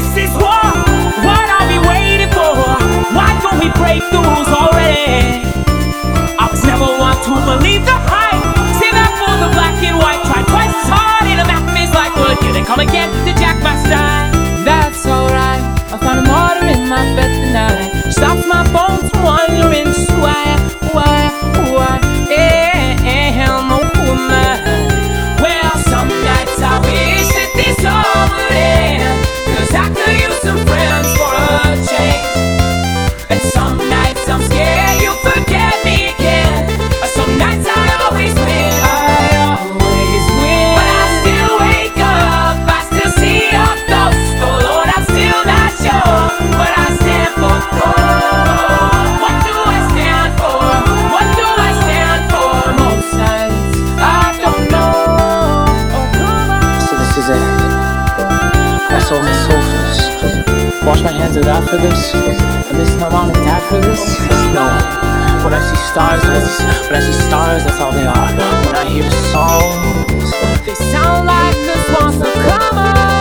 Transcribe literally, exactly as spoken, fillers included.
this is war. What are we waiting for? Why don't we break the rules already? I was never one to believe the hype. Save that for the black and white. Try twice as hard and a map is like, well, here they come again to jack my style. That's alright. I found a martyr in my bed tonight. Stops my bones from wondering just why, why, why am I woman? Well, some nights I wish that this all would end, 'cause I could use some friends for a change. And some nights I'm scared you'll forget me again. Some nights I always win, I always win. But I still wake up, I still see your ghost. Oh Lord, I'm still not sure what I stand for. What do I stand for? What do I stand for? Most nights I don't know. Oh, come on. So this is it. My soul's a soulfish. Wash my hands of that for this. And this my mom and dad for this. No. When I see stars, when I see stars, that's all they are. When I hear songs, They sound like the swans, so come on.